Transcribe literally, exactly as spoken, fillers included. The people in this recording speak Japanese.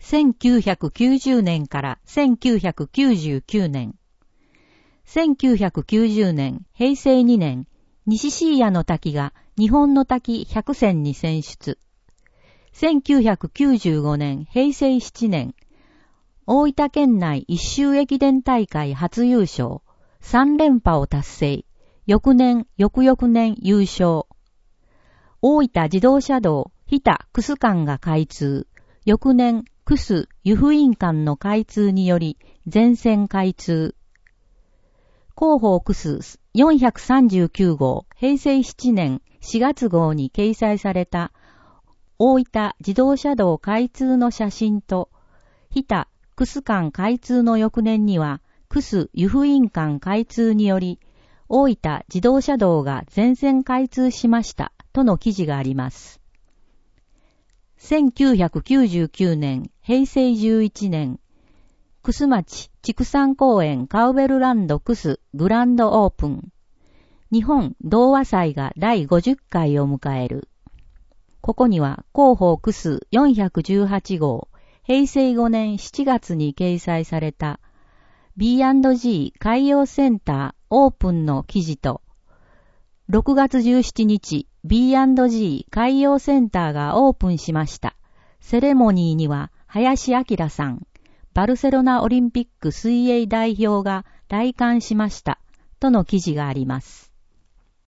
せんきゅうひゃくきゅうじゅうねんからせんきゅうひゃくきゅうじゅうきゅうねん。せんきゅうひゃくきゅうじゅうねん、へいせいにねん、西椎谷の滝が日本の滝ひゃくせんに選出。せんきゅうひゃくきゅうじゅうごねん、へいせいしちねん、大分県内一周駅伝大会初優勝、さんれんぱを達成、翌年、翌々年優勝。大分自動車道日田楠間が開通、翌年、楠湯布院間の開通により全線開通。広報楠よんひゃくさんじゅうきゅうごう、へいせいしちねんしがつごうに掲載された大分自動車道開通の写真と、日田楠間開通の翌年には楠湯布院間開通により大分自動車道が全線開通しましたとの記事があります。せんきゅうひゃくきゅうじゅうきゅうねん、へいせいじゅういちねん、楠町畜産公園カウベルランド楠グランドオープン。日本童話祭がだいごじゅっかいを迎える。ここには広報楠よんひゃくじゅうはちごう、へいせいごねんしちがつに掲載された ビーアンドジー 海洋センターオープンの記事と、ろくがつじゅうしちにち ビーアンドジー 海洋センターがオープンしました。セレモニーには林明さん、バルセロナオリンピック水泳代表が来館しましたとの記事があります。